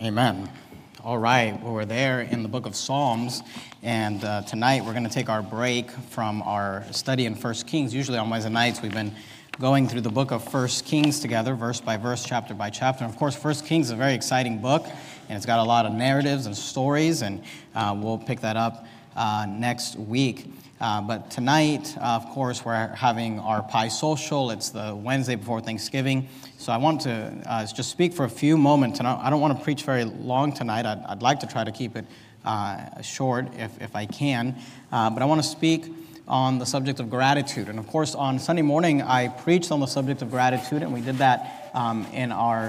Amen. All right, well, we're there in the book of Psalms, and tonight we're going to take our break from our study in 1 Kings. Usually on Wednesday nights we've been going through the book of 1 Kings together, verse by verse, chapter by chapter. And of course, 1 Kings is a very exciting book, and it's got a lot of narratives and stories, and we'll pick that up next week. But tonight, of course, we're having our Pi Social. It's the Wednesday before Thanksgiving. So I want to just speak for a few moments, and I don't want to preach very long tonight. I'd like to try to keep it short if I can. But I want to speak on the subject of gratitude. And of course, on Sunday morning, I preached on the subject of gratitude, and we did that in our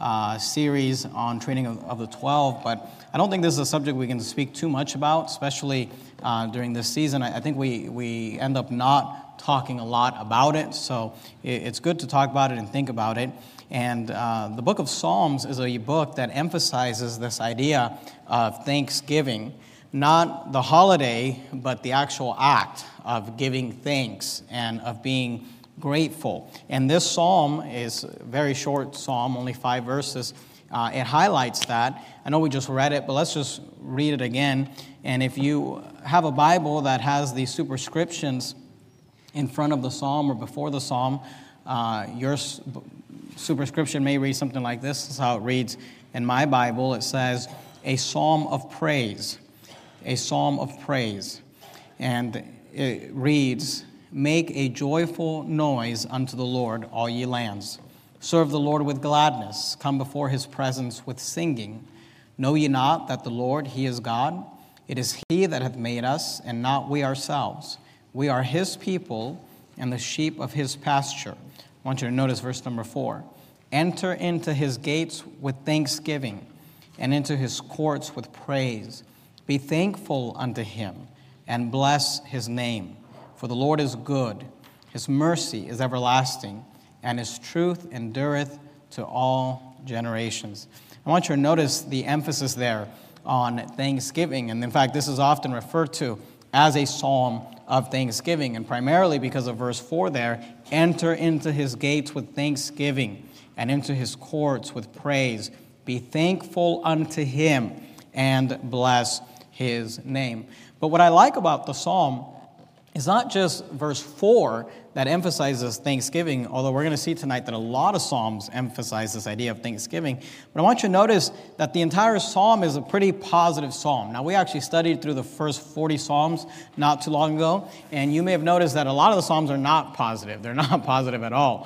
series on training of the 12. But I don't think this is a subject we can speak too much about, especially during this season. I think we end up not talking a lot about it, so it's good to talk about it and think about it. And the book of Psalms is a book that emphasizes this idea of thanksgiving, not the holiday, but the actual act of giving thanks and of being grateful. And this psalm is a very short psalm, only 5 verses. It highlights that. I know we just read it, but let's just read it again. And if you have a Bible that has the superscriptions in front of the psalm or before the psalm, your superscription may read something like this. This is how it reads in my Bible. It says, a psalm of praise. A psalm of praise. And it reads, make a joyful noise unto the Lord, all ye lands. Serve the Lord with gladness. Come before his presence with singing. Know ye not that the Lord, he is God? It is he that hath made us, and not we ourselves. We are his people, and the sheep of his pasture. I want you to notice verse number 4. Enter into his gates with thanksgiving, and into his courts with praise. Be thankful unto him, and bless his name. For the Lord is good, his mercy is everlasting, and his truth endureth to all generations. I want you to notice the emphasis there on thanksgiving. And in fact, this is often referred to as a psalm of thanksgiving. And primarily because of verse 4 there, enter into his gates with thanksgiving and into his courts with praise. Be thankful unto him and bless his name. But what I like about the psalm is not just verse 4 that emphasizes thanksgiving, although we're going to see tonight that a lot of psalms emphasize this idea of thanksgiving. But I want you to notice that the entire psalm is a pretty positive psalm. Now, we actually studied through the first 40 psalms not too long ago, and you may have noticed that a lot of the psalms are not positive. They're not positive at all.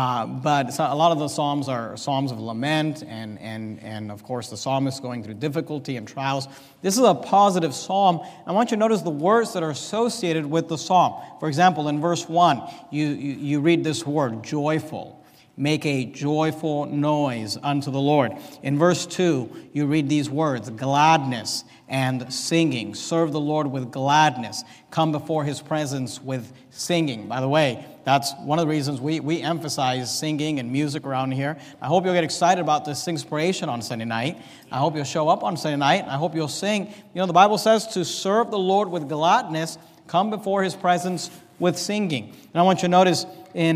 But a lot of the psalms are psalms of lament, and of course, the psalmist going through difficulty and trials. This is a positive psalm. I want you to notice the words that are associated with the psalm. For example, in verse 1, you read this word, joyful. Make a joyful noise unto the Lord. In verse 2, you read these words, gladness and singing. Serve the Lord with gladness. Come before his presence with singing. By the way, that's one of the reasons we emphasize singing and music around here. I hope you'll get excited about this Singspiration on Sunday night. I hope you'll show up on Sunday night. I hope you'll sing. You know, the Bible says to serve the Lord with gladness, come before his presence with singing. And I want you to notice in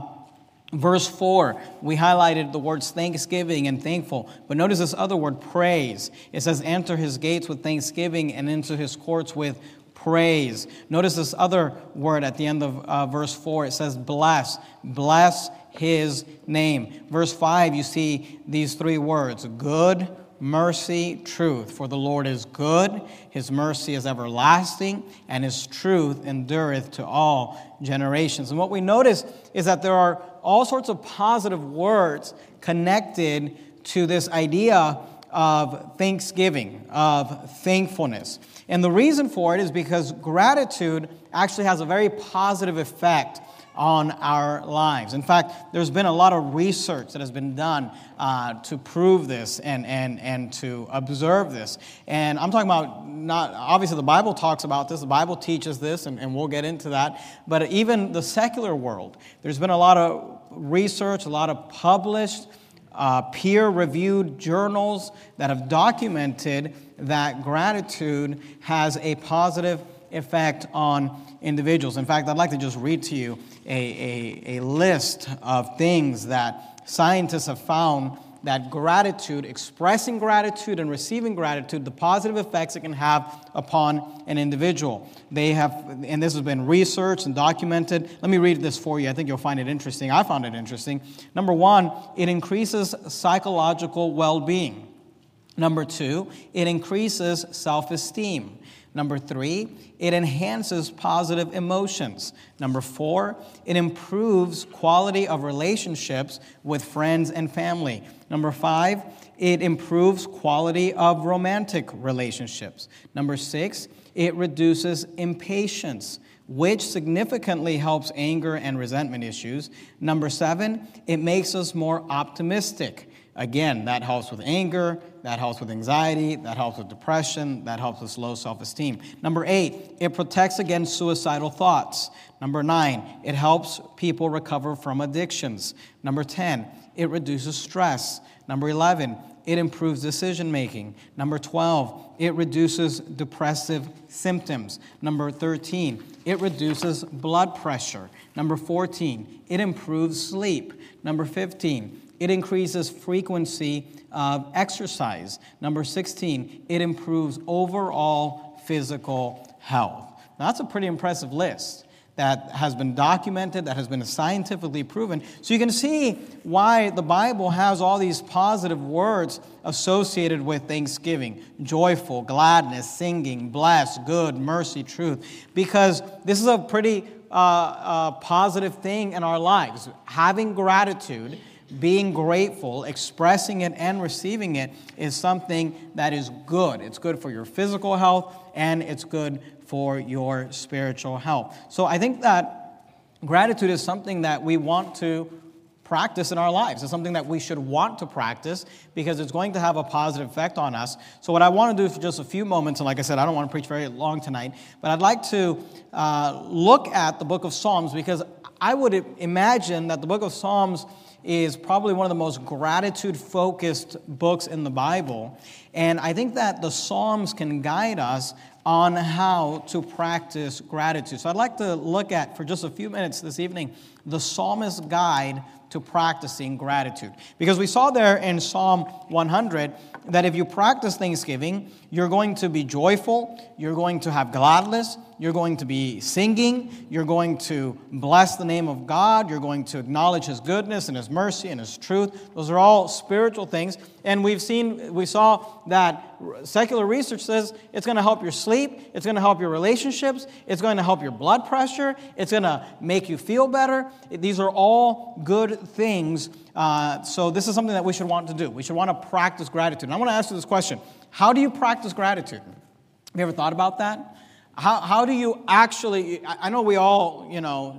verse 4, we highlighted the words thanksgiving and thankful. But notice this other word, praise. It says, enter his gates with thanksgiving and into his courts with praise. Notice this other word at the end of verse 4. It says, bless. Bless his name. Verse 5, you see these 3 words, good, mercy, truth. For the Lord is good, his mercy is everlasting, and his truth endureth to all generations. And what we notice is that there are all sorts of positive words connected to this idea of thanksgiving, of thankfulness. And the reason for it is because gratitude actually has a very positive effect on our lives. In fact, there's been a lot of research that has been done to prove this and to observe this. And I'm talking about not, obviously the Bible talks about this, the Bible teaches this, and we'll get into that. But even the secular world, there's been a lot of research, a lot of published, peer-reviewed journals that have documented that gratitude has a positive effect on individuals. In fact, I'd like to just read to you a list of things that scientists have found that gratitude, expressing gratitude and receiving gratitude, the positive effects it can have upon an individual. They have, and this has been researched and documented. Let me read this for you. I think you'll find it interesting. I found it interesting. Number one, it increases psychological well-being. Number two, it increases self-esteem. Number three, it enhances positive emotions. Number four, it improves quality of relationships with friends and family. Number five, it improves quality of romantic relationships. Number six, it reduces impatience, which significantly helps anger and resentment issues. Number seven, it makes us more optimistic. Again, that helps with anger, that helps with anxiety, that helps with depression, that helps with low self-esteem. Number eight, it protects against suicidal thoughts. Number nine, it helps people recover from addictions. Number 10, it reduces stress. Number 11, it improves decision-making. Number 12, it reduces depressive symptoms. Number 13, it reduces blood pressure. Number 14, it improves sleep. Number 15, it increases frequency of exercise. Number 16, it improves overall physical health. Now, that's a pretty impressive list that has been documented, that has been scientifically proven. So you can see why the Bible has all these positive words associated with Thanksgiving: joyful, gladness, singing, blessed, good, mercy, truth. Because this is a pretty positive thing in our lives. Having gratitude, being grateful, expressing it and receiving it is something that is good. It's good for your physical health and it's good for your spiritual health. So I think that gratitude is something that we want to practice in our lives. It's something that we should want to practice because it's going to have a positive effect on us. So what I want to do for just a few moments, and like I said, I don't want to preach very long tonight, but I'd like to look at the book of Psalms, because I would imagine that the book of Psalms is probably one of the most gratitude-focused books in the Bible. And I think that the Psalms can guide us on how to practice gratitude. So I'd like to look at, for just a few minutes this evening, the Psalmist's guide to practicing gratitude. Because we saw there in Psalm 100 that if you practice Thanksgiving, you're going to be joyful, you're going to have gladness, you're going to be singing, you're going to bless the name of God, you're going to acknowledge His goodness and His mercy and His truth. Those are all spiritual things. And we saw that secular research says it's going to help your sleep, it's going to help your relationships, it's going to help your blood pressure, it's going to make you feel better. These are all good things. So this is something that we should want to do. We should want to practice gratitude. And I want to ask you this question: how do you practice gratitude? Have you ever thought about that? How do you actually, I know we all,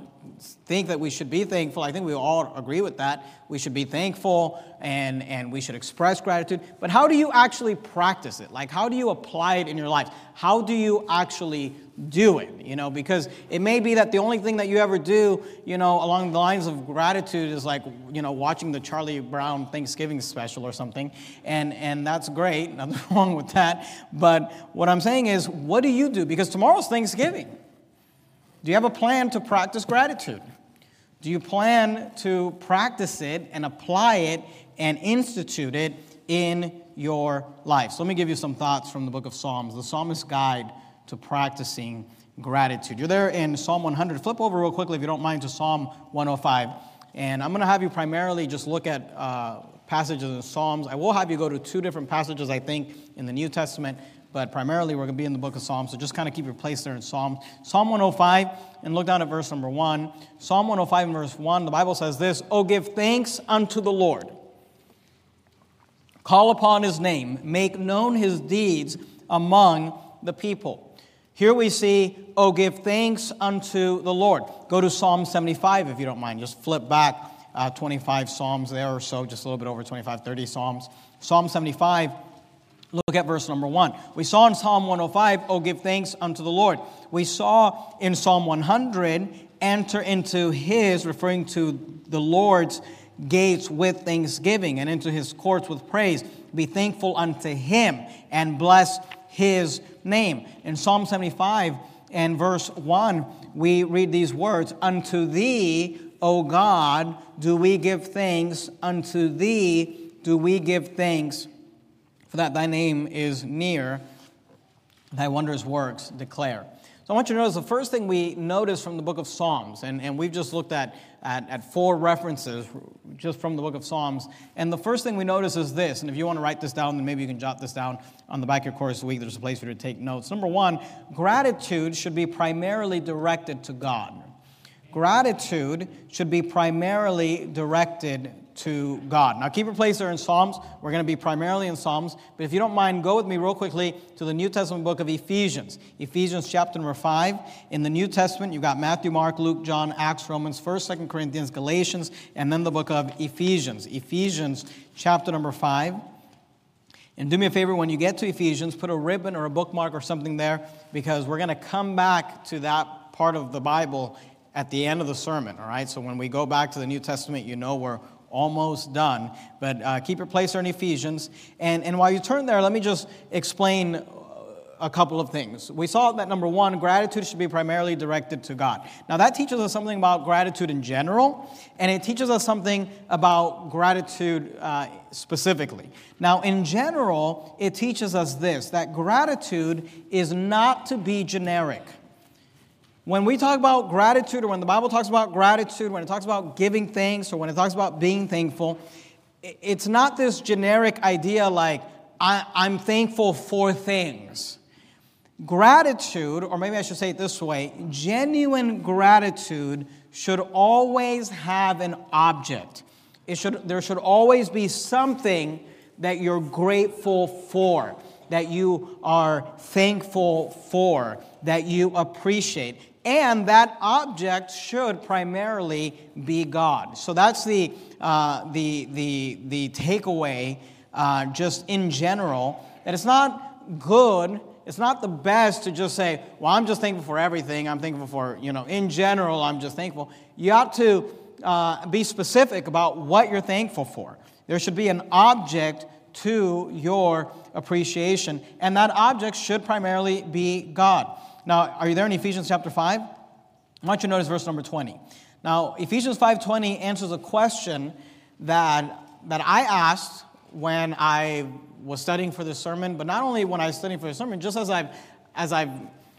think that we should be thankful. I think we all agree with that. We should be thankful and we should express gratitude. But how do you actually practice it? Like, how do you apply it in your life? How do you actually do it? Because it may be that the only thing that you ever do, along the lines of gratitude is like, watching the Charlie Brown Thanksgiving special or something. And that's great. Nothing wrong with that. But what I'm saying is, what do you do? Because tomorrow's Thanksgiving. Do you have a plan to practice gratitude? Do you plan to practice it and apply it and institute it in your life? So let me give you some thoughts from the book of Psalms, the Psalmist's guide to practicing gratitude. You're there in Psalm 100. Flip over real quickly, if you don't mind, to Psalm 105. And I'm going to have you primarily just look at passages in Psalms. I will have you go to two different passages, I think, in the New Testament. But primarily, we're going to be in the book of Psalms, so just kind of keep your place there in Psalms. Psalm 105, and look down at verse number 1. Psalm 105 and verse 1, the Bible says this: "Oh, give thanks unto the Lord. Call upon His name. Make known His deeds among the people." Here we see, "Oh, give thanks unto the Lord." Go to Psalm 75, if you don't mind. Just flip back 25 Psalms there or so, just a little bit over 25, 30 Psalms. Psalm 75. Look at verse number 1. We saw in Psalm 105, "Oh, give thanks unto the Lord." We saw in Psalm 100, "Enter into His," referring to the Lord's gates with thanksgiving, and into His courts with praise. Be thankful unto Him and bless His name. In Psalm 75 and verse 1, we read these words: "Unto Thee, O God, do we give thanks. Unto Thee, do we give thanks, for that thy name is near, thy wondrous works declare. So I want you to notice the first thing we notice from the book of Psalms, and we've just looked at 4 references just from the book of Psalms, and the first thing we notice is this, and if you want to write this down, then maybe you can jot this down on the back of your course of the week. There's a place for you to take notes. Number 1, gratitude should be primarily directed to God. Gratitude should be primarily directed to God. Now keep your place there in Psalms. We're going to be primarily in Psalms. But if you don't mind, go with me real quickly to the New Testament book of Ephesians. Ephesians chapter number 5. In the New Testament, you've got Matthew, Mark, Luke, John, Acts, Romans, 1st, 2nd Corinthians, Galatians, and then the book of Ephesians. Ephesians chapter number 5. And do me a favor, when you get to Ephesians, put a ribbon or a bookmark or something there, because we're going to come back to that part of the Bible at the end of the sermon, all right? So when we go back to the New Testament, you know we're almost done. But keep your place there in Ephesians. And while you turn there, let me just explain a couple of things. We saw that, number 1, gratitude should be primarily directed to God. Now, that teaches us something about gratitude in general, and it teaches us something about gratitude specifically. Now, in general, it teaches us this, that gratitude is not to be generic. When we talk about gratitude, or when the Bible talks about gratitude, when it talks about giving thanks, or when it talks about being thankful, it's not this generic idea like, I'm thankful for things. Gratitude, or maybe I should say it this way, genuine gratitude should always have an object. There should always be something that you're grateful for, that you are thankful for, that you appreciate. And that object should primarily be God. So that's the takeaway, just in general, that it's not good, it's not the best to just say, well, I'm just thankful for everything. I'm thankful for, in general, I'm just thankful. You ought to be specific about what you're thankful for. There should be an object to your appreciation, and that object should primarily be God. Now, are you there in Ephesians chapter 5? I want you to notice verse number 20. Now, Ephesians 5:20 answers a question that I asked when I was studying for this sermon, but not only when I was studying for the sermon, just as I've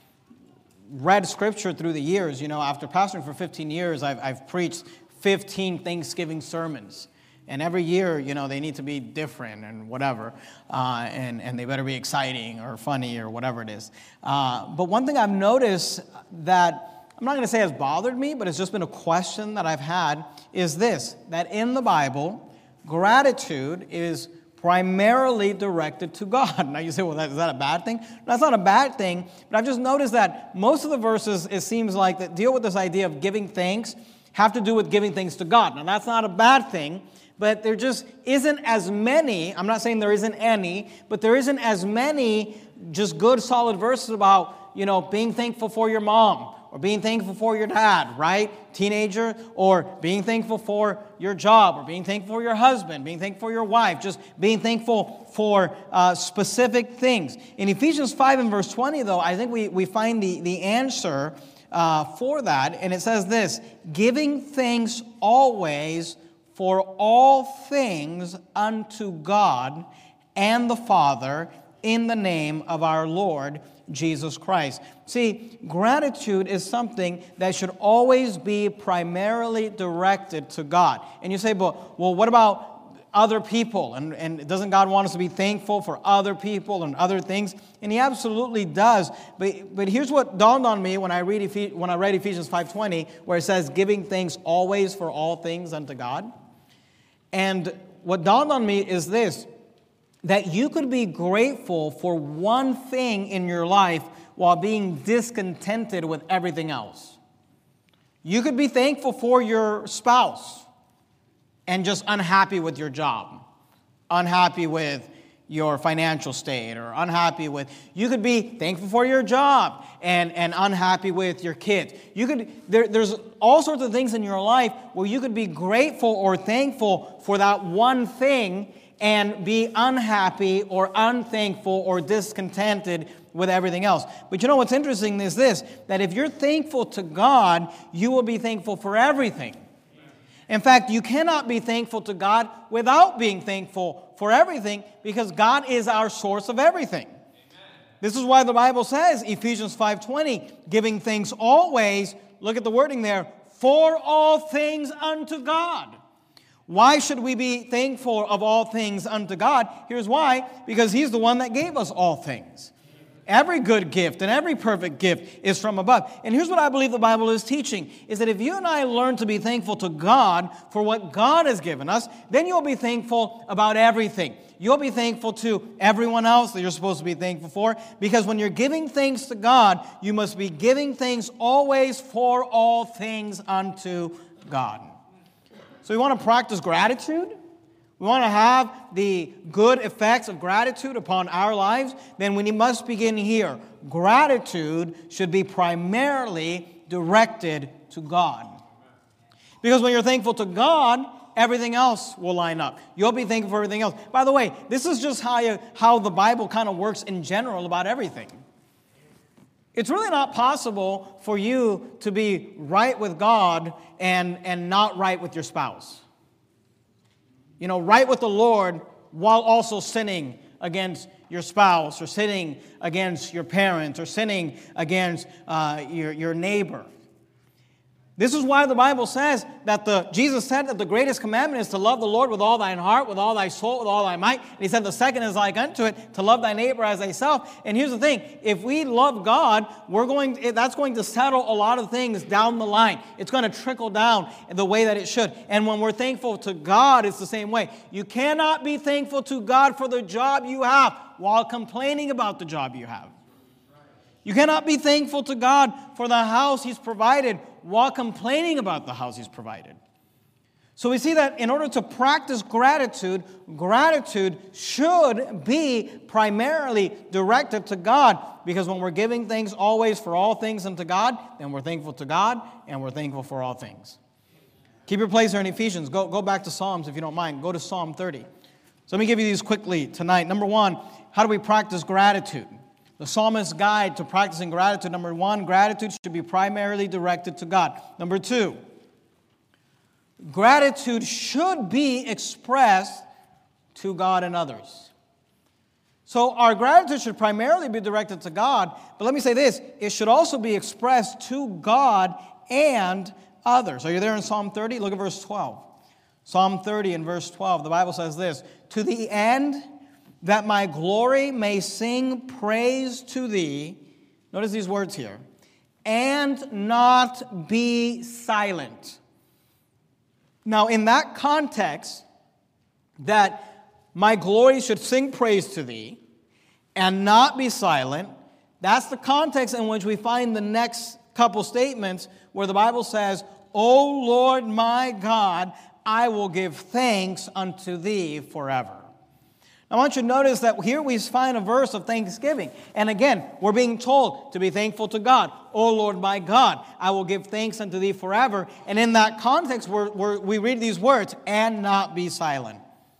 read Scripture through the years. After pastoring for 15 years, I've preached 15 Thanksgiving sermons. And every year, they need to be different and whatever, and they better be exciting or funny or whatever it is. But one thing I've noticed that I'm not going to say has bothered me, but it's just been a question that I've had, is this, that in the Bible, gratitude is primarily directed to God. Now you say, well, is that a bad thing? No, that's not a bad thing, but I've just noticed that most of the verses, it seems like, that deal with this idea of giving thanks have to do with giving thanks to God. Now that's not a bad thing, but there just isn't as many, I'm not saying there isn't any, but there isn't as many just good, solid verses about, being thankful for your mom, or being thankful for your dad, right? Teenager, or being thankful for your job, or being thankful for your husband, being thankful for your wife, just being thankful for specific things. In Ephesians 5 and verse 20, though, I think we find the answer for that, and it says this, giving thanks always for all things unto God and the Father in the name of our Lord Jesus Christ. See, gratitude is something that should always be primarily directed to God. And you say, well, what about other people? And doesn't God want us to be thankful for other people and other things? And He absolutely does. But here's what dawned on me when I read Ephesians 5:20, where it says, giving thanks always for all things unto God. And what dawned on me is this, that you could be grateful for one thing in your life while being discontented with everything else. You could be thankful for your spouse and just unhappy with your job, unhappy with your financial state, or unhappy with, you could be thankful for your job and unhappy with your kids. There's all sorts of things in your life where you could be grateful or thankful for that one thing and be unhappy or unthankful or discontented with everything else. But what's interesting is this, that if you're thankful to God, you will be thankful for everything. In fact, you cannot be thankful to God without being thankful for everything, because God is our source of everything. Amen. This is why the Bible says, Ephesians 5:20, giving thanks always, look at the wording there, for all things unto God. Why should we be thankful of all things unto God? Here's why. Because He's the one that gave us all things. Every good gift and every perfect gift is from above. And here's what I believe the Bible is teaching, is that if you and I learn to be thankful to God for what God has given us, then you'll be thankful about everything. You'll be thankful to everyone else that you're supposed to be thankful for, because when you're giving thanks to God, you must be giving thanks always for all things unto God. So we want to practice gratitude. We want to have the good effects of gratitude upon our lives. Then we must begin here. Gratitude should be primarily directed to God. Because when you're thankful to God, everything else will line up. You'll be thankful for everything else. By the way, this is just how the Bible kind of works in general about everything. It's really not possible for you to be right with God and not right with your spouse. You know, right with the Lord while also sinning against your spouse, or sinning against your parents, or sinning against your neighbor. This is why the Bible says that Jesus said that the greatest commandment is to love the Lord with all thine heart, with all thy soul, with all thy might. And He said the second is like unto it, to love thy neighbor as thyself. And here's the thing, if we love God, that's going to settle a lot of things down the line. It's going to trickle down the way that it should. And when we're thankful to God, it's the same way. You cannot be thankful to God for the job you have while complaining about the job you have. You cannot be thankful to God for the house He's provided while complaining about the house He's provided. So we see that in order to practice gratitude, gratitude should be primarily directed to God. Because when we're giving thanks always for all things unto God, then we're thankful to God and we're thankful for all things. Keep your place there in Ephesians. Go back to Psalms if you don't mind. Go to Psalm 30. So let me give you these quickly tonight. Number one, how do we practice gratitude? The psalmist's guide to practicing gratitude. Number one, gratitude should be primarily directed to God. Number two, gratitude should be expressed to God and others. So our gratitude should primarily be directed to God, but let me say this, it should also be expressed to God and others. Are you there in Psalm 30? Look at verse 12. Psalm 30 and verse 12, the Bible says this, to the end that my glory may sing praise to thee. Notice these words here. And not be silent. Now, in that context, that my glory should sing praise to thee and not be silent, that's the context in which we find the next couple statements where the Bible says, O Lord my God, I will give thanks unto thee forever. I want you to notice that here we find a verse of thanksgiving. And again, we're being told to be thankful to God. O Lord my God, I will give thanks unto thee forever. And in that context, we read these words, and not be silent.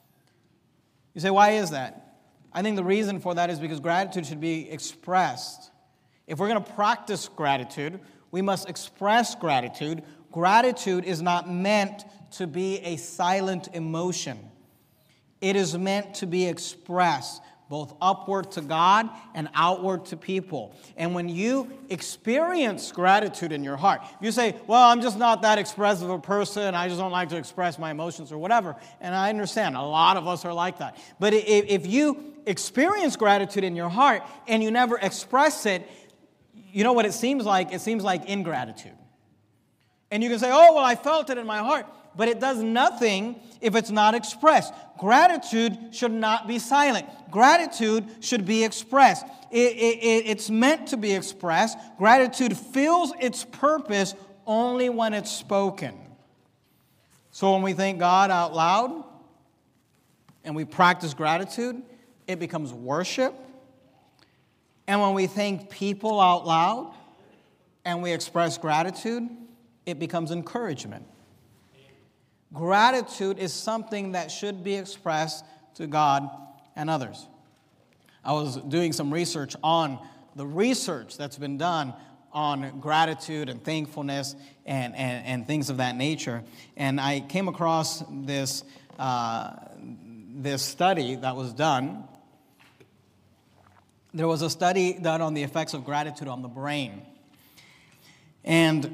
You say, why is that? I think the reason for that is because gratitude should be expressed. If we're going to practice gratitude, we must express gratitude. Gratitude is not meant to be a silent emotion. It is meant to be expressed both upward to God and outward to people. And when you experience gratitude in your heart, you say, well, I'm just not that expressive a person. I just don't like to express my emotions or whatever. And I understand. A lot of us are like that. But if you experience gratitude in your heart and you never express it, you know what it seems like? It seems like ingratitude. And you can say, oh, well, I felt it in my heart. But it does nothing if it's not expressed. Gratitude should not be silent. Gratitude should be expressed. It's meant to be expressed. Gratitude fills its purpose only when it's spoken. So when we thank God out loud and we practice gratitude, it becomes worship. And when we thank people out loud and we express gratitude, it becomes encouragement. Gratitude is something that should be expressed to God and others. I was doing some research on the research that's been done on gratitude and thankfulness and things of that nature. And I came across this study that was done. There was a study done on the effects of gratitude on the brain. And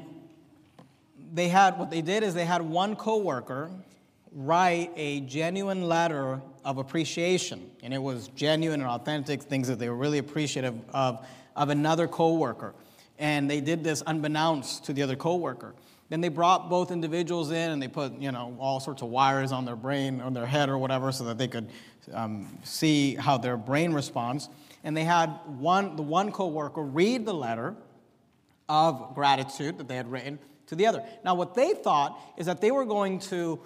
what they did is they had one coworker write a genuine letter of appreciation. And it was genuine and authentic, things that they were really appreciative of another coworker. And they did this unbeknownst to the other coworker. Then they brought both individuals in and they put, all sorts of wires on their brain, on their head or whatever, so that they could see how their brain responds. And they had the one coworker read the letter of gratitude that they had written to the other. Now, what they thought is that they were going to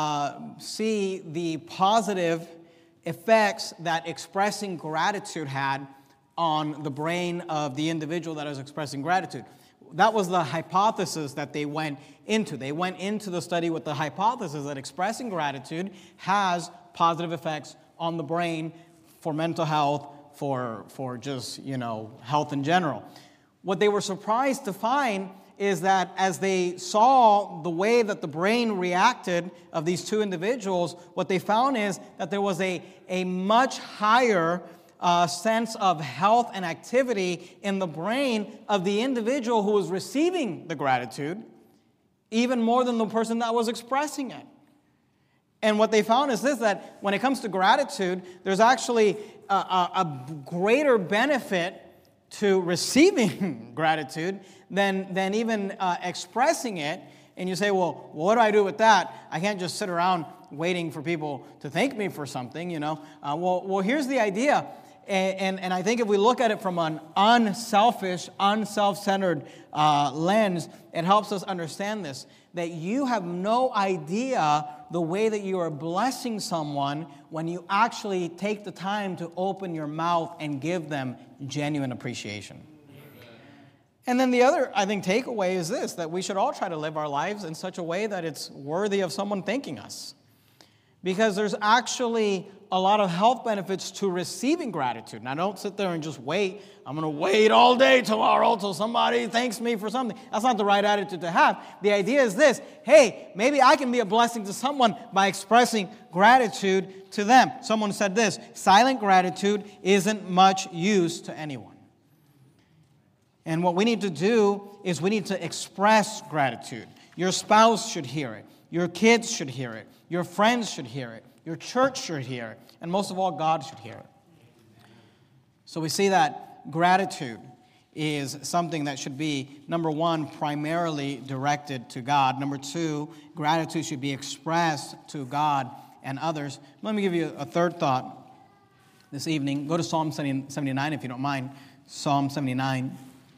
see the positive effects that expressing gratitude had on the brain of the individual that was expressing gratitude. That was the hypothesis that they went into. They went into the study with the hypothesis that expressing gratitude has positive effects on the brain for mental health, for just, health in general. What they were surprised to find is that as they saw the way that the brain reacted of these two individuals, what they found is that there was a much higher sense of health and activity in the brain of the individual who was receiving the gratitude, even more than the person that was expressing it. And what they found is this, that when it comes to gratitude, there's actually a greater benefit to receiving gratitude than even expressing it. And you say, well, what do I do with that? I can't just sit around waiting for people to thank me for something, Well, here's the idea. And I think if we look at it from an unselfish, unself-centered lens, it helps us understand this, that you have no idea the way that you are blessing someone when you actually take the time to open your mouth and give them genuine appreciation. And then the other, I think, takeaway is this, that we should all try to live our lives in such a way that it's worthy of someone thanking us. Because there's actually a lot of health benefits to receiving gratitude. Now, don't sit there and just wait. I'm going to wait all day tomorrow till somebody thanks me for something. That's not the right attitude to have. The idea is this: hey, maybe I can be a blessing to someone by expressing gratitude to them. Someone said this: silent gratitude isn't much use to anyone. And what we need to do is we need to express gratitude. Your spouse should hear it. Your kids should hear it. Your friends should hear it. Your church should hear it. And most of all, God should hear it. So we see that gratitude is something that should be, number one, primarily directed to God. Number two, gratitude should be expressed to God and others. Let me give you a third thought this evening. Go to Psalm 79 if you don't mind. Psalm 79.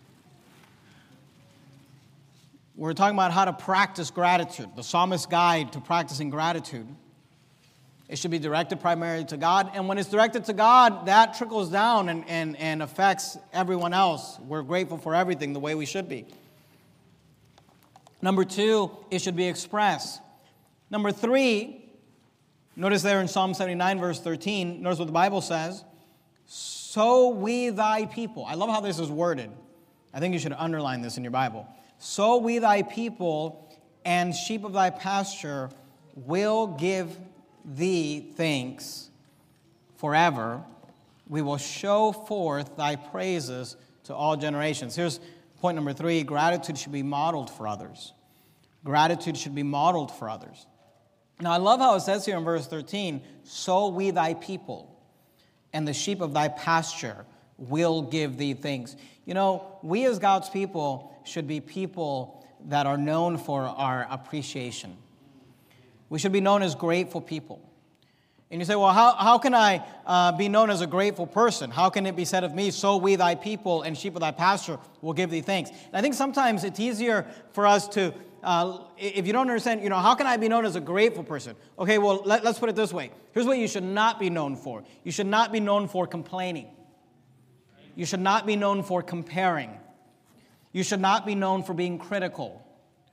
We're talking about how to practice gratitude, the psalmist's guide to practicing gratitude. It should be directed primarily to God. And when it's directed to God, that trickles down and affects everyone else. We're grateful for everything the way we should be. Number two, it should be expressed. Number three, notice there in Psalm 79, verse 13, notice what the Bible says. So we thy people. I love how this is worded. I think you should underline this in your Bible. So we thy people and sheep of thy pasture will give thee thanks forever. We will show forth thy praises to all generations. Here's point number three. Gratitude should be modeled for others. Gratitude should be modeled for others. Now, I love how it says here in verse 13, so we thy people and the sheep of thy pasture will give thee thanks. We as God's people should be people that are known for our appreciation. We should be known as grateful people. And you say, well, how can I be known as a grateful person? How can it be said of me, so we thy people and sheep of thy pasture will give thee thanks? And I think sometimes it's easier for us to, if you don't understand, how can I be known as a grateful person? Okay, well, let's put it this way. Here's what you should not be known for. You should not be known for complaining. You should not be known for comparing. You should not be known for being critical.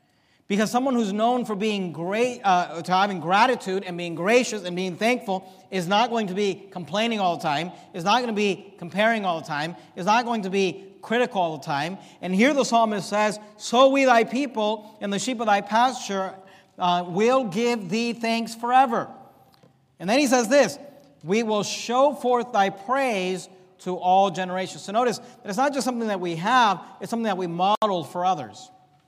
Because someone who's known for being great, to having gratitude and being gracious and being thankful is not going to be complaining all the time, is not going to be comparing all the time, is not going to be critical all the time. And here the psalmist says, "So we thy people and the sheep of thy pasture will give thee thanks forever." And then he says this, "We will show forth thy praise to all generations." So notice that it's not just something that we have, it's something that we model for others.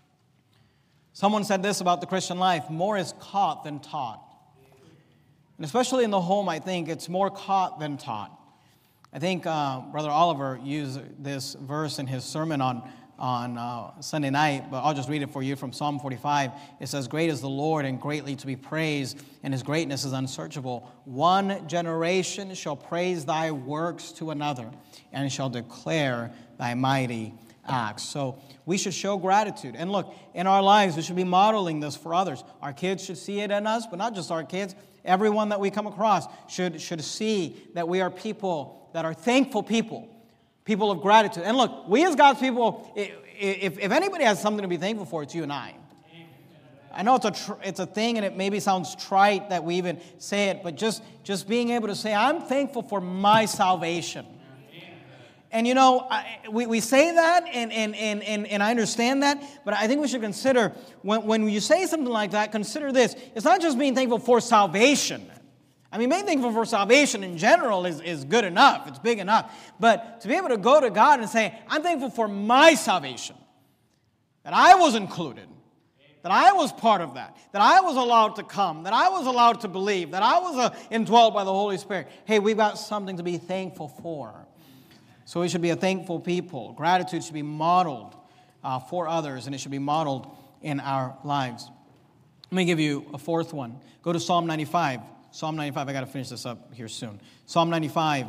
Someone said this about the Christian life: more is caught than taught. And especially in the home, I think it's more caught than taught. I think Brother Oliver used this verse in his sermon on Sunday night, but I'll just read it for you from Psalm 45. It says, "Great is the Lord and greatly to be praised, and his greatness is unsearchable. One generation shall praise thy works to another, and shall declare thy mighty acts." So we should show gratitude. And look, in our lives, we should be modeling this for others. Our kids should see it in us, but not just our kids. Everyone that we come across should see that we are people that are thankful people of gratitude. And look, we as God's people, if anybody has something to be thankful for, it's you and I. I know it's a thing, and it maybe sounds trite that we even say it, but just being able to say, "I'm thankful for my salvation." And you know, we say that, and I understand that, but I think we should consider, when you say something like that, consider this. It's not just being thankful for salvation. I mean, being thankful for salvation in general is good enough. It's big enough. But to be able to go to God and say, "I'm thankful for my salvation, that I was included, that I was part of that I was allowed to come, that I was allowed to believe, that I was indwelt by the Holy Spirit." Hey, we've got something to be thankful for. So we should be a thankful people. Gratitude should be modeled for others, and it should be modeled in our lives. Let me give you a fourth one. Go to Psalm 95. Psalm 95, I got to finish this up here soon. Psalm 95.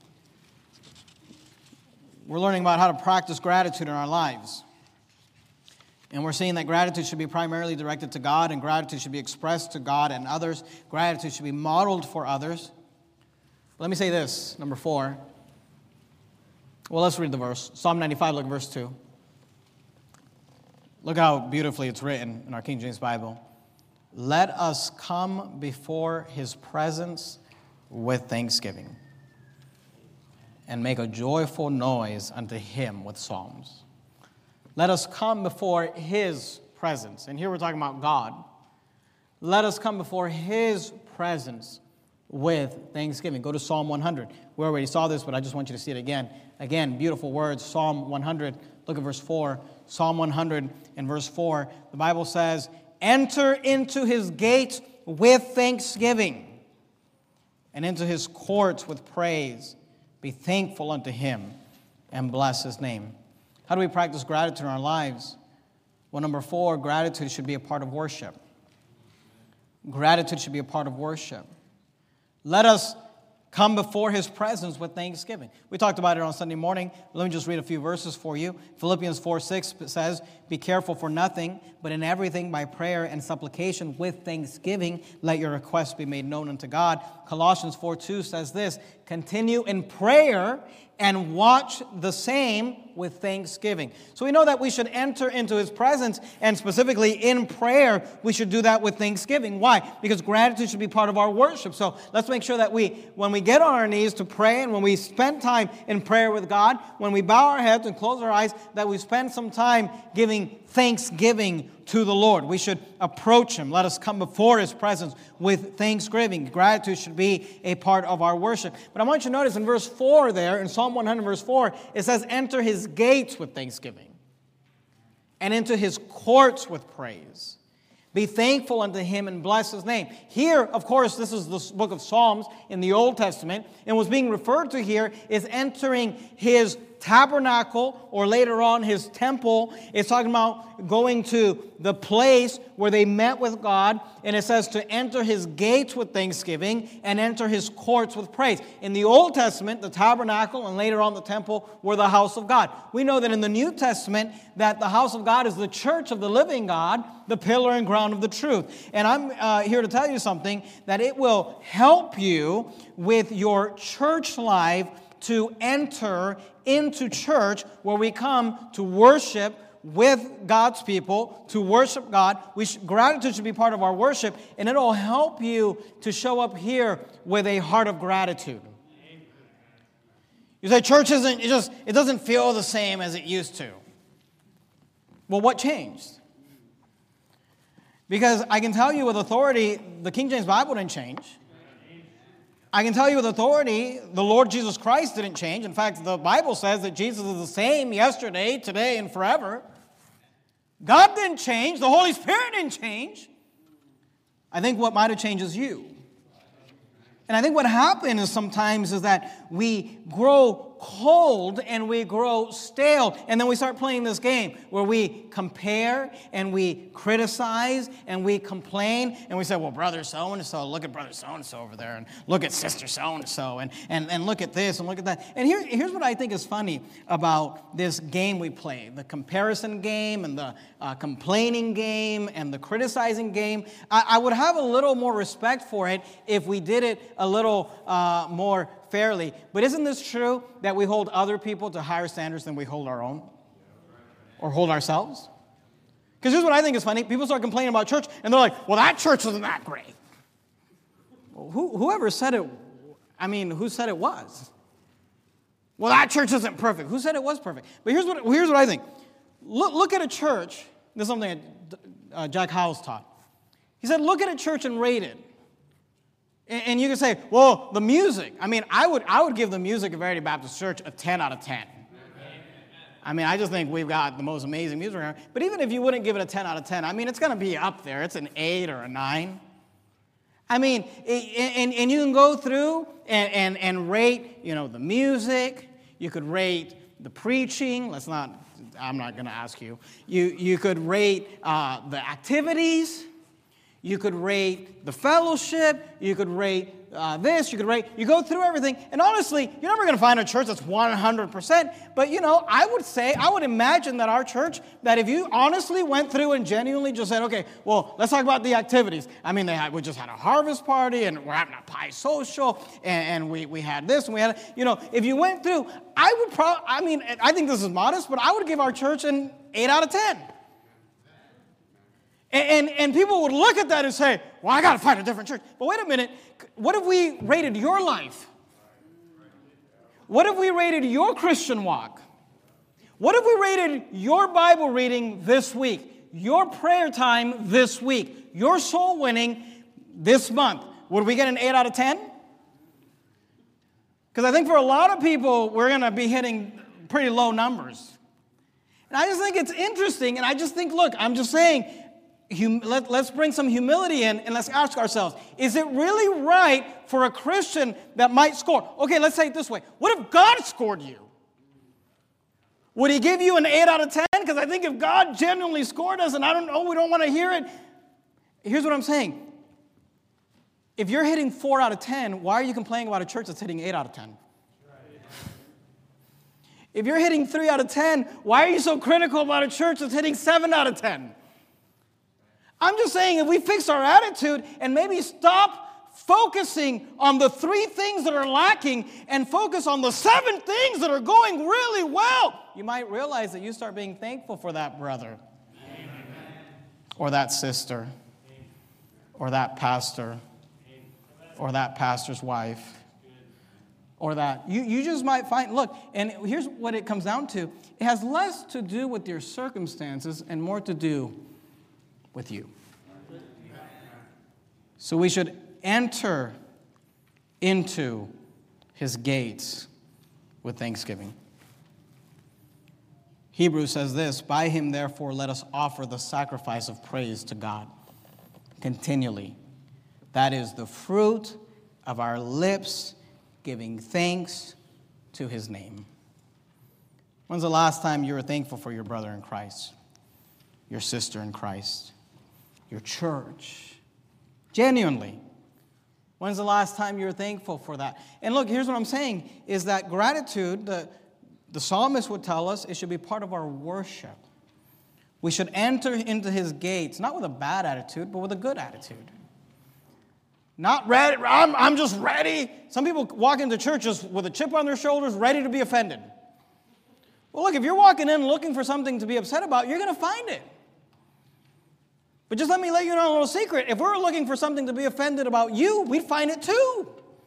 We're learning about how to practice gratitude in our lives. And we're seeing that gratitude should be primarily directed to God, and gratitude should be expressed to God and others. Gratitude should be modeled for others. Let me say this, number 4. Well, let's read the verse. Psalm 95, look at verse 2. Look how beautifully it's written in our King James Bible. "Let us come before his presence with thanksgiving, and make a joyful noise unto him with psalms." Let us come before his presence. And here we're talking about God. Let us come before his presence with thanksgiving. Go to Psalm 100. We already saw this, but I just want you to see it again. Again, beautiful words. Psalm 100. Look at verse 4. Psalm 100 and verse 4. The Bible says, "Enter into his gates with thanksgiving, and into his courts with praise. Be thankful unto him, and bless his name." How do we practice gratitude in our lives? Well, number 4, gratitude should be a part of worship. Gratitude should be a part of worship. Let us come before his presence with thanksgiving. We talked about it on Sunday morning. Let me just read a few verses for you. Philippians 4:6 says, "Be careful for nothing, but in everything by prayer and supplication with thanksgiving, let your requests be made known unto God." Colossians 4:2 says this, "Continue in prayer and watch the same with thanksgiving." So we know that we should enter into his presence, and specifically in prayer, we should do that with thanksgiving. Why? Because gratitude should be part of our worship. So let's make sure that when we get on our knees to pray, and when we spend time in prayer with God, when we bow our heads and close our eyes, that we spend some time giving thanksgiving to the Lord. We should approach him. Let us come before his presence with thanksgiving. Gratitude should be a part of our worship. But I want you to notice in verse 4 there, in Psalm 100 verse 4, it says, "Enter his gates with thanksgiving, and into his courts with praise. Be thankful unto him and bless his name." Here, of course, this is the book of Psalms in the Old Testament, and what's being referred to here is entering his tabernacle, or later on his temple. It's talking about going to the place where they met with God, and it says to enter his gates with thanksgiving and enter his courts with praise. In the Old Testament, the tabernacle and later on the temple were the house of God. We know that in the New Testament that the house of God is the church of the living God, the pillar and ground of the truth. And I'm here to tell you something, that it will help you with your church life to enter into church, where we come to worship, with God's people to worship God. Gratitude should be part of our worship, and it'll help you to show up here with a heart of gratitude. You say church it doesn't feel the same as it used to. Well, what changed? Because I can tell you with authority, the King James Bible didn't change. I can tell you with authority, the Lord Jesus Christ didn't change. In fact, the Bible says that Jesus is the same yesterday, today, and forever. God didn't change. The Holy Spirit didn't change. I think what might have changed is you. And I think what happens is sometimes is that we grow cold and we grow stale, and then we start playing this game where we compare and we criticize and we complain and we say, well, brother so-and-so, look at brother so-and-so over there, and look at sister so-and-so, and look at this and look at that. And here's what I think is funny about this game we play, the comparison game and the complaining game and the criticizing game. I would have a little more respect for it if we did it a little more fairly. But isn't this true that we hold other people to higher standards than we hold our own? Or hold ourselves? Because here's what I think is funny. People start complaining about church, and they're like, well, that church isn't that great. Well, whoever said it, who said it was? Well, that church isn't perfect. Who said it was perfect? But here's what I think. Look at a church. This is something that Jack Howells taught. He said, look at a church and rate it. And you can say, well, the music. I would give the music of Verity Baptist Church a 10 out of 10. I just think we've got the most amazing music around. But even if you wouldn't give it a 10 out of 10, it's going to be up there. It's an 8 or a 9. And you can go through and rate, the music. You could rate the preaching. I'm not going to ask you. You could rate the activities. You could rate the fellowship. You could rate this. You go through everything. And honestly, you're never going to find a church that's 100%. But, I would imagine that our church, that if you honestly went through and genuinely just said, okay, well, let's talk about the activities. We just had a harvest party, and we're having a pie social, and we had this, and we had, if you went through, I think this is modest, but I would give our church an 8 out of 10. And people would look at that and say, well, I got to find a different church. But wait a minute. What if we rated your life? What if we rated your Christian walk? What if we rated your Bible reading this week, your prayer time this week, your soul winning this month? Would we get an 8 out of 10? Because I think for a lot of people, we're going to be hitting pretty low numbers. And I just think it's interesting, and I just think, look, I'm just saying, let's bring some humility in, and let's ask ourselves, is it really right for a Christian that might score? Okay, let's say it this way. What if God scored you? Would he give you an 8 out of 10? Because I think if God genuinely scored us, and I don't know, we don't want to hear it. Here's what I'm saying. If you're hitting 4 out of 10, why are you complaining about a church that's hitting 8 out of 10? If you're hitting 3 out of 10, why are you so critical about a church that's hitting 7 out of 10? I'm just saying, if we fix our attitude and maybe stop focusing on the 3 things that are lacking and focus on the 7 things that are going really well, you might realize that you start being thankful for that brother. Amen. Or that sister. Amen. Or that pastor. Amen. Or that pastor's wife. Or that. You just might find, look, and here's what it comes down to. It has less to do with your circumstances and more to do with you. So we should enter into his gates with thanksgiving. Hebrews says this, by him therefore let us offer the sacrifice of praise to God continually. That is the fruit of our lips giving thanks to his name. When's the last time you were thankful for your brother in Christ, your sister in Christ, your church? Genuinely. When's the last time you were thankful for that? And look, here's what I'm saying, is that gratitude, the psalmist would tell us, it should be part of our worship. We should enter into his gates, not with a bad attitude, but with a good attitude. Not ready, I'm just ready. Some people walk into churches with a chip on their shoulders, ready to be offended. Well, look, if you're walking in looking for something to be upset about, you're going to find it. But just let me let you know a little secret. If we're looking for something to be offended about you, we'd find it too.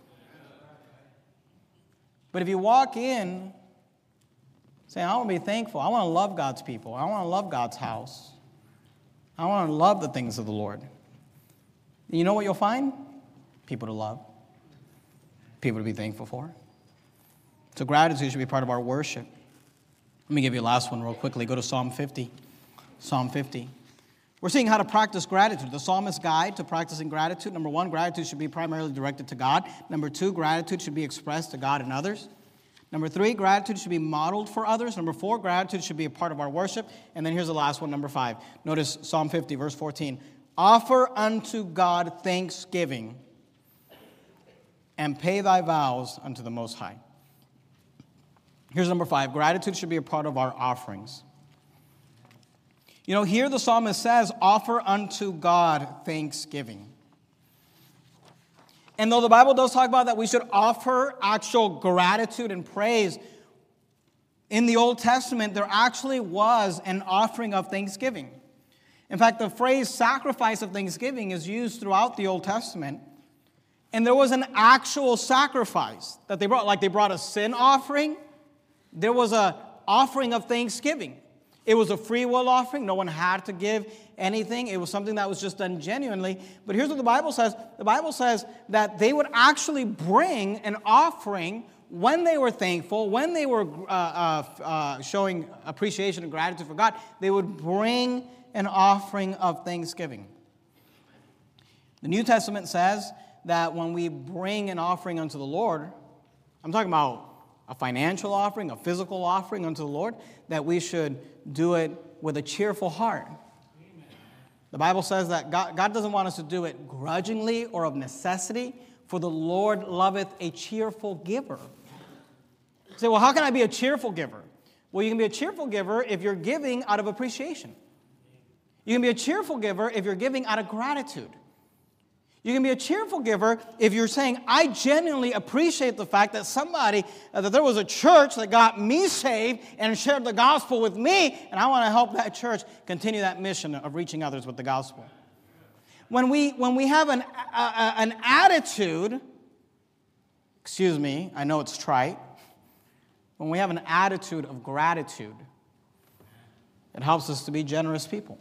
But if you walk in saying, I want to be thankful, I want to love God's people, I want to love God's house, I want to love the things of the Lord, you know what you'll find? People to love, people to be thankful for. So gratitude should be part of our worship. Let me give you a last one real quickly. Go to Psalm 50. Psalm 50. We're seeing how to practice gratitude. The psalmist's guide to practicing gratitude. Number one, gratitude should be primarily directed to God. Number two, gratitude should be expressed to God and others. Number three, gratitude should be modeled for others. Number four, gratitude should be a part of our worship. And then here's the last one, number 5. Notice Psalm 50, verse 14. Offer unto God thanksgiving and pay thy vows unto the Most High. Here's number 5. Gratitude should be a part of our offerings. You know, here the psalmist says, offer unto God thanksgiving. And though the Bible does talk about that we should offer actual gratitude and praise, in the Old Testament, there actually was an offering of thanksgiving. In fact, the phrase sacrifice of thanksgiving is used throughout the Old Testament. And there was an actual sacrifice that they brought. Like they brought a sin offering. There was an offering of thanksgiving. It was a free will offering. No one had to give anything. It was something that was just done genuinely. But here's what the Bible says. The Bible says that they would actually bring an offering when they were thankful, when they were showing appreciation and gratitude for God. They would bring an offering of thanksgiving. The New Testament says that when we bring an offering unto the Lord, I'm talking about a financial offering, a physical offering unto the Lord, that we should do it with a cheerful heart. Amen. The Bible says that God doesn't want us to do it grudgingly or of necessity, for the Lord loveth a cheerful giver. You say, well, how can I be a cheerful giver? Well, you can be a cheerful giver if you're giving out of appreciation. You can be a cheerful giver if you're giving out of gratitude. You can be a cheerful giver if you're saying, I genuinely appreciate the fact that that there was a church that got me saved and shared the gospel with me, and I want to help that church continue that mission of reaching others with the gospel. When we have an attitude, excuse me, I know it's trite, when we have an attitude of gratitude, it helps us to be generous people.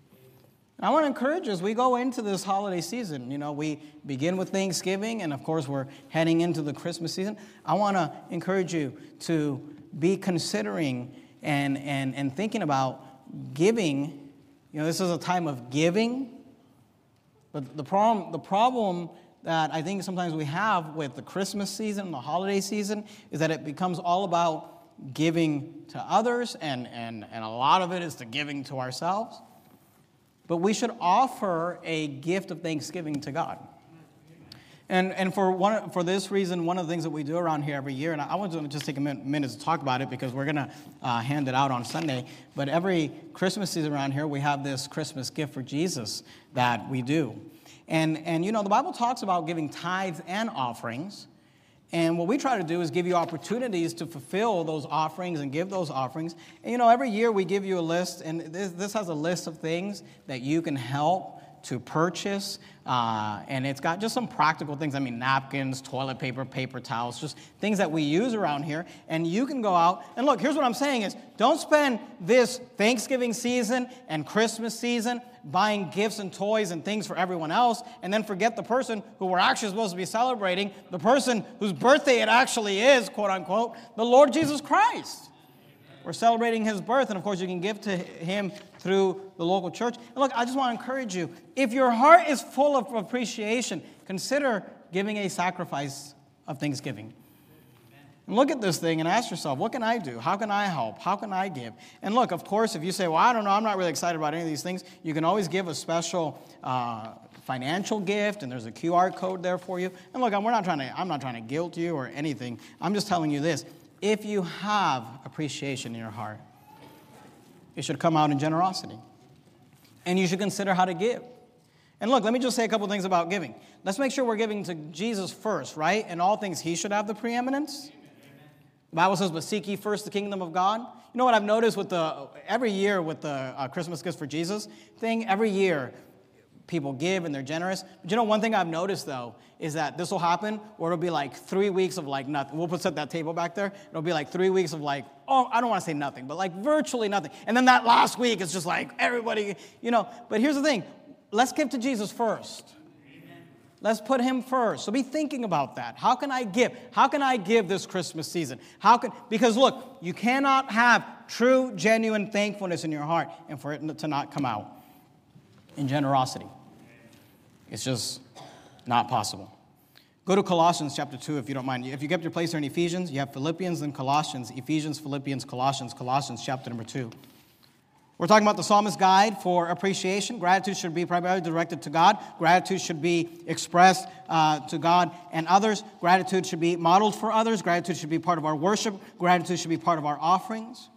I want to encourage you as we go into this holiday season. You know, we begin with Thanksgiving, and of course, we're heading into the Christmas season. I want to encourage you to be considering and thinking about giving. You know, this is a time of giving, but the problem that I think sometimes we have with the Christmas season, the holiday season, is that it becomes all about giving to others, and a lot of it is to giving to ourselves. But we should offer a gift of thanksgiving to God. And for this reason, one of the things that we do around here every year, and I want to just take a minute to talk about it because we're going to hand it out on Sunday, but every Christmas season around here, we have this Christmas gift for Jesus that we do. And you know, the Bible talks about giving tithes and offerings. And what we try to do is give you opportunities to fulfill those offerings and give those offerings. And, you know, every year we give you a list, and this has a list of things that you can help to purchase. And it's got just some practical things. I mean, napkins, toilet paper, paper towels, just things that we use around here. And you can go out. And look, here's what I'm saying is, don't spend this Thanksgiving season and Christmas season buying gifts and toys and things for everyone else, and then forget the person who we're actually supposed to be celebrating, the person whose birthday it actually is, quote unquote, the Lord Jesus Christ. We're celebrating his birth, and of course you can give to him through the local church. And look, I just want to encourage you, if your heart is full of appreciation, consider giving a sacrifice of thanksgiving. And look at this thing and ask yourself, what can I do? How can I help? How can I give? And look, of course, if you say, well, I don't know, I'm not really excited about any of these things, you can always give a special financial gift, and there's a QR code there for you. And look, I'm not trying to guilt you or anything. I'm just telling you this. If you have appreciation in your heart, it should come out in generosity. And you should consider how to give. And look, let me just say a couple things about giving. Let's make sure we're giving to Jesus first, right? In all things, he should have the preeminence. The Bible says, but seek ye first the kingdom of God. You know what I've noticed every year with the Christmas Gifts for Jesus thing? Every year, people give and they're generous. But you know, one thing I've noticed, though, is that this will happen where it'll be like 3 weeks of like nothing. We'll set that table back there. It'll be like 3 weeks of like, oh, I don't want to say nothing, but like virtually nothing. And then that last week, it's just like everybody, you know. But here's the thing. Let's give to Jesus first. Let's put him first. So be thinking about that. How can I give? How can I give this Christmas season? Because look, you cannot have true, genuine thankfulness in your heart and for it to not come out in generosity. It's just not possible. Go to Colossians chapter 2 if you don't mind. If you kept your place there in Ephesians, you have Philippians and Colossians. Ephesians, Philippians, Colossians chapter number 2. We're talking about the psalmist's guide for appreciation. Gratitude should be primarily directed to God. Gratitude should be expressed to God and others. Gratitude should be modeled for others. Gratitude should be part of our worship. Gratitude should be part of our offerings.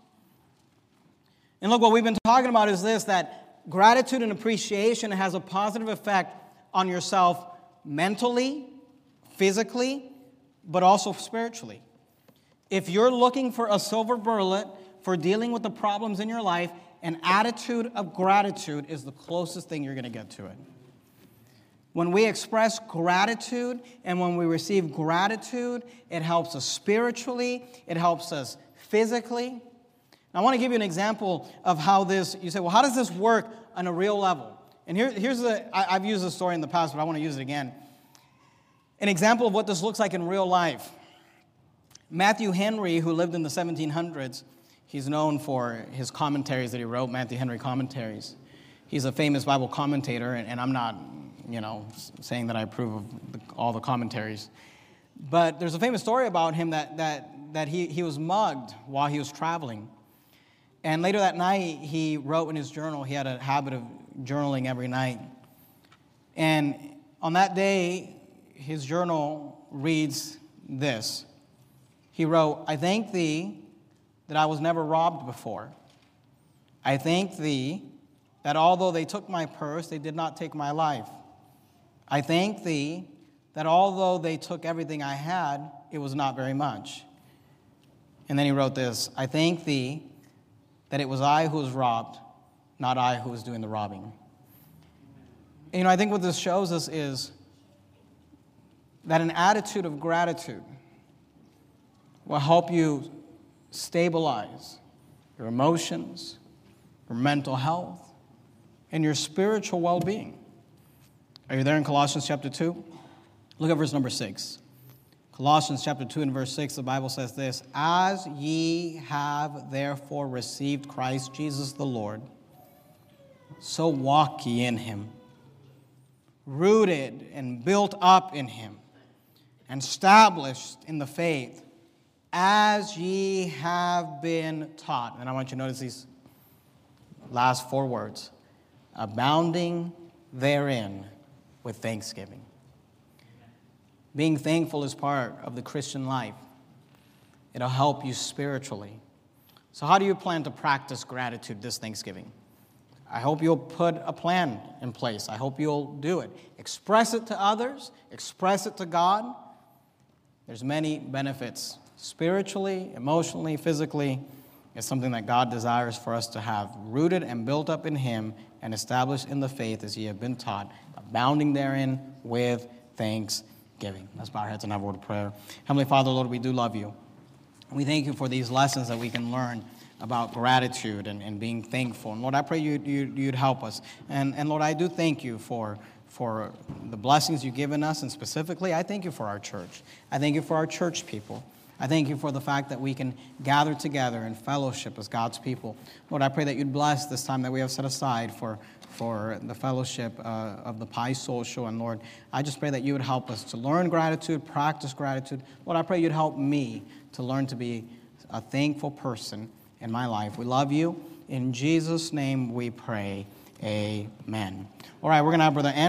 And look, what we've been talking about is this, that gratitude and appreciation has a positive effect on yourself mentally, physically, but also spiritually. If you're looking for a silver bullet for dealing with the problems in your life, an attitude of gratitude is the closest thing you're going to get to it. When we express gratitude and when we receive gratitude, it helps us spiritually, it helps us physically. Now, I want to give you an example of how this, you say, well, how does this work on a real level? And I've used this story in the past, but I want to use it again. An example of what this looks like in real life. Matthew Henry, who lived in the 1700s, he's known for his commentaries that he wrote, Matthew Henry Commentaries. He's a famous Bible commentator, and I'm not, saying that I approve of all the commentaries. But there's a famous story about him that he was mugged while he was traveling. And later that night, he wrote in his journal. He had a habit of journaling every night. And on that day, his journal reads this. He wrote, I thank thee that I was never robbed before. I thank thee that although they took my purse, they did not take my life. I thank thee that although they took everything I had, it was not very much. And then he wrote this, I thank thee that it was I who was robbed, not I who was doing the robbing. And, I think what this shows us is that an attitude of gratitude will help you stabilize your emotions, your mental health, and your spiritual well-being. Are you there in Colossians chapter 2? Look at verse number 6. Colossians chapter 2 and verse 6, the Bible says this, as ye have therefore received Christ Jesus the Lord, so walk ye in him, rooted and built up in him, and established in the faith, as ye have been taught. And I want you to notice these last 4 words. Abounding therein with thanksgiving. Being thankful is part of the Christian life. It'll help you spiritually. So how do you plan to practice gratitude this Thanksgiving? I hope you'll put a plan in place. I hope you'll do it. Express it to others. Express it to God. There's many benefits. Spiritually, emotionally, physically, it's something that God desires for us to have rooted and built up in him and established in the faith as ye have been taught, abounding therein with thanksgiving. Let's bow our heads and have a word of prayer. Heavenly Father, Lord, we do love you. We thank you for these lessons that we can learn about gratitude and being thankful. And Lord, I pray you'd help us. And Lord, I do thank you for the blessings you've given us, and specifically, I thank you for our church. I thank you for our church people. I thank you for the fact that we can gather together in fellowship as God's people. Lord, I pray that you'd bless this time that we have set aside for the fellowship of the Pi Social. And Lord, I just pray that you would help us to learn gratitude, practice gratitude. Lord, I pray you'd help me to learn to be a thankful person in my life. We love you. In Jesus' name we pray. Amen. All right, we're going to have Brother Andrew.